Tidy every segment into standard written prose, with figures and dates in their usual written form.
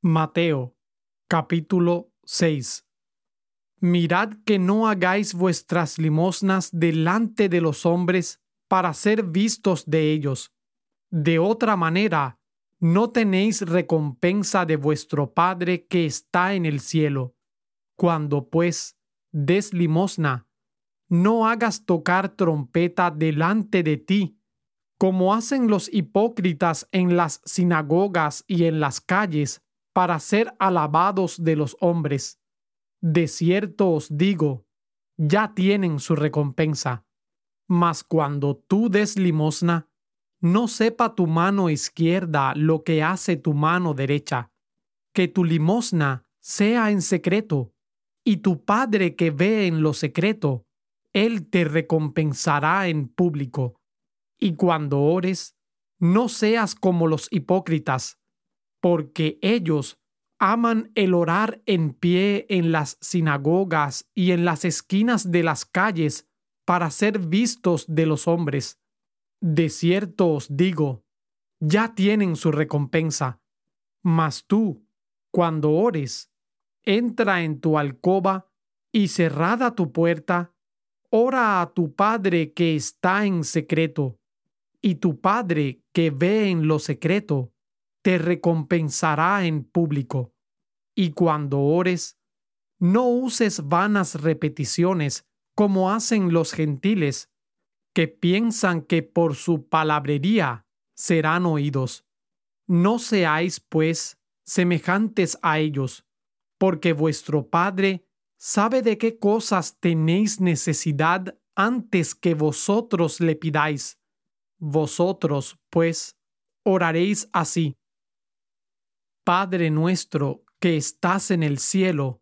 Mateo, capítulo 6. Mirad que no hagáis vuestras limosnas delante de los hombres para ser vistos de ellos. De otra manera, no tenéis recompensa de vuestro Padre que está en el cielo. Cuando, pues, des limosna, no hagas tocar trompeta delante de ti, como hacen los hipócritas en las sinagogas y en las calles, para ser alabados de los hombres. De cierto os digo, ya tienen su recompensa. Mas cuando tú des limosna, no sepa tu mano izquierda lo que hace tu mano derecha. Que tu limosna sea en secreto, y tu Padre que ve en lo secreto, Él te recompensará en público. Y cuando ores, no seas como los hipócritas, porque ellos aman el orar en pie en las sinagogas y en las esquinas de las calles para ser vistos de los hombres. De cierto os digo, ya tienen su recompensa. Mas tú, cuando ores, entra en tu alcoba y cerrada tu puerta, ora a tu Padre que está en secreto, y tu Padre que ve en lo secreto te recompensará en público. Y cuando ores, no uses vanas repeticiones como hacen los gentiles, que piensan que por su palabrería serán oídos. No seáis, pues, semejantes a ellos, porque vuestro Padre sabe de qué cosas tenéis necesidad antes que vosotros le pidáis. Vosotros, pues, oraréis así: Padre nuestro que estás en el cielo,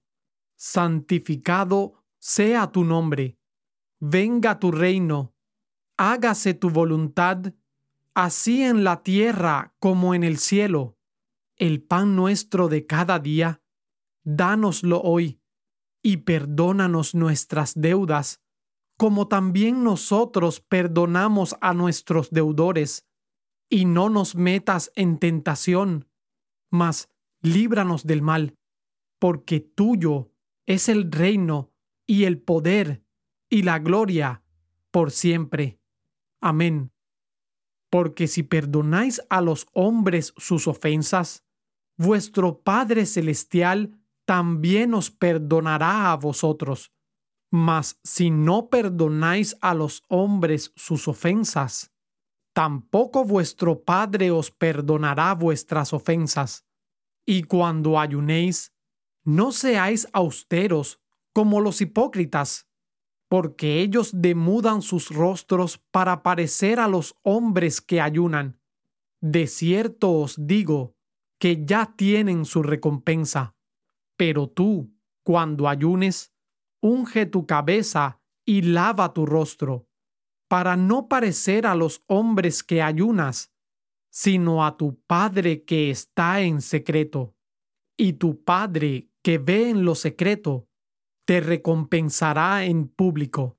santificado sea tu nombre. Venga tu reino. Hágase tu voluntad, así en la tierra como en el cielo. El pan nuestro de cada día, dánoslo hoy, y perdónanos nuestras deudas, como también nosotros perdonamos a nuestros deudores. Y no nos metas en tentación, mas líbranos del mal, porque tuyo es el reino y el poder y la gloria por siempre. Amén. Porque si perdonáis a los hombres sus ofensas, vuestro Padre Celestial también os perdonará a vosotros. Mas si no perdonáis a los hombres sus ofensas, tampoco vuestro Padre os perdonará vuestras ofensas. Y cuando ayunéis, no seáis austeros como los hipócritas, porque ellos demudan sus rostros para parecer a los hombres que ayunan. De cierto os digo que ya tienen su recompensa. Pero tú, cuando ayunes, unge tu cabeza y lava tu rostro, para no parecer a los hombres que ayunas, sino a tu Padre que está en secreto. Y tu Padre que ve en lo secreto te recompensará en público.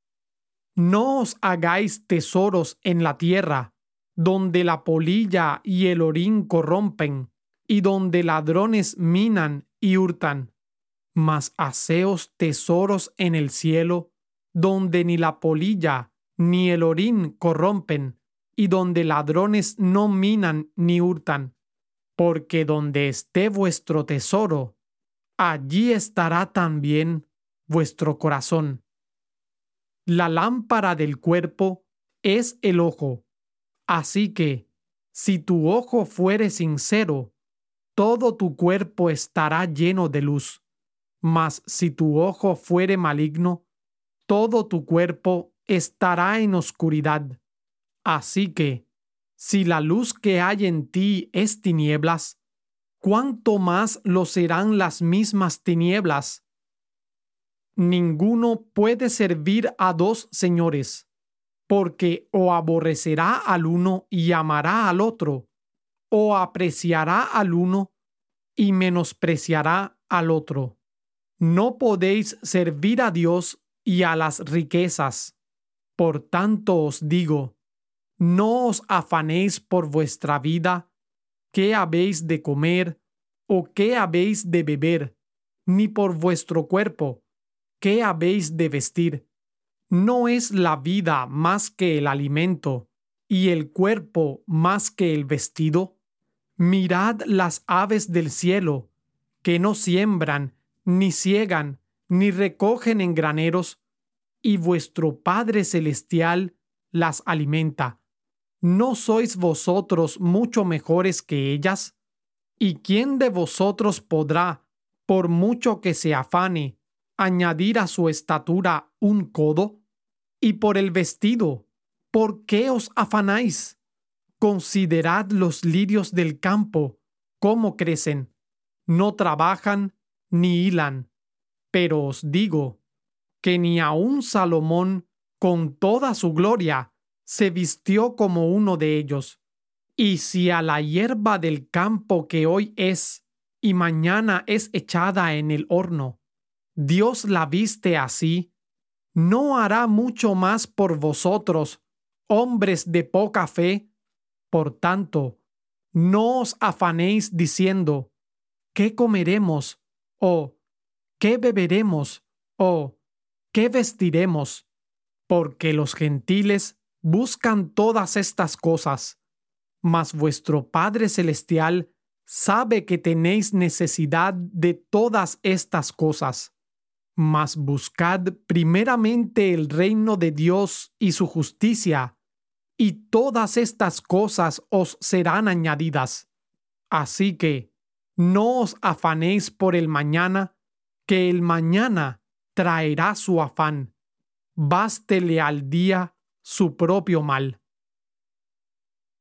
No os hagáis tesoros en la tierra, donde la polilla y el orín corrompen, y donde ladrones minan y hurtan. Mas haceos tesoros en el cielo, donde ni la polilla ni el orín corrompen, y donde ladrones no minan ni hurtan. Porque donde esté vuestro tesoro, allí estará también vuestro corazón. La lámpara del cuerpo es el ojo. Así que, si tu ojo fuere sincero, todo tu cuerpo estará lleno de luz. Mas si tu ojo fuere maligno, todo tu cuerpo estará en oscuridad. Así que, si la luz que hay en ti es tinieblas, ¿cuánto más lo serán las mismas tinieblas? Ninguno puede servir a dos señores, porque o aborrecerá al uno y amará al otro, o apreciará al uno y menospreciará al otro. No podéis servir a Dios y a las riquezas. Por tanto os digo, no os afanéis por vuestra vida, qué habéis de comer, ¿O qué habéis de beber? Ni por vuestro cuerpo, ¿qué habéis de vestir? ¿No es la vida más que el alimento, y el cuerpo más que el vestido? Mirad las aves del cielo, que no siembran, ni siegan, ni recogen en graneros, y vuestro Padre Celestial las alimenta. ¿No sois vosotros mucho mejores que ellas? ¿Y quién de vosotros podrá, por mucho que se afane, añadir a su estatura un codo? Y por el vestido, ¿por qué os afanáis? Considerad los lirios del campo, cómo crecen. No trabajan ni hilan. Pero os digo que ni aun Salomón, con toda su gloria, se vistió como uno de ellos. Y si a la hierba del campo que hoy es y mañana es echada en el horno, Dios la viste así, ¿no hará mucho más por vosotros, hombres de poca fe? Por tanto, no os afanéis diciendo, ¿qué comeremos? ¿O qué beberemos? ¿O qué vestiremos? Porque los gentiles buscan todas estas cosas, mas vuestro Padre Celestial sabe que tenéis necesidad de todas estas cosas. Mas buscad primeramente el reino de Dios y su justicia, y todas estas cosas os serán añadidas. Así que no os afanéis por el mañana, que el mañana traerá su afán. Bástele al día su propio mal.